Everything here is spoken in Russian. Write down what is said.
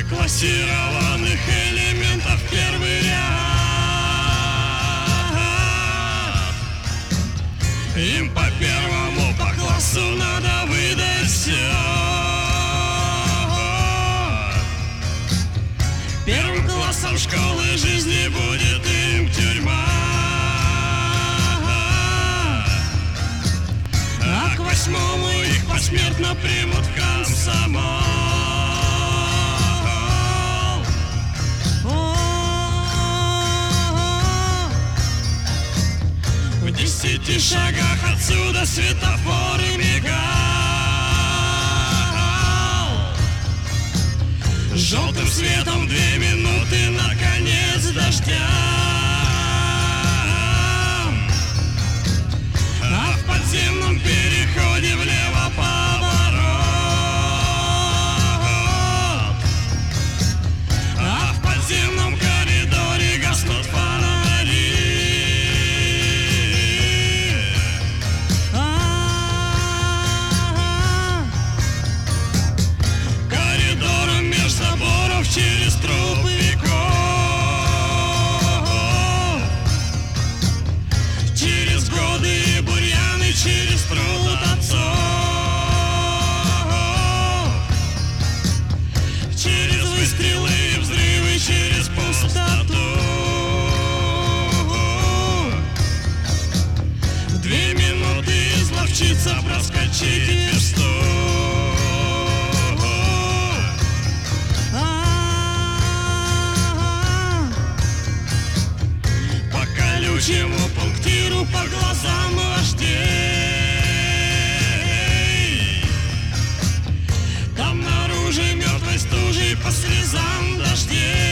классированных элементов первый ряд. Им по первому по классу надо выдать все. Первым классом школы жизни будет им тюрьма, а к восьмому их посмертно примут в комсомол. В 10 шагах отсюда светофор и мигал. Желтым светом 2 минуты на конец дождя. А в подземном переходе влево поворот. А в подземном коридоре гаснут фонари. Коридором меж заборов через труп веков, через годы и бурьяны, через труд отцов, через выстрелы и взрывы, через пустоту. В 2 минуты изловчиться, проскочить версту. По колючему пунктиру, по глазам вождей. Там наружу мертвой стужей, по слезам дождей.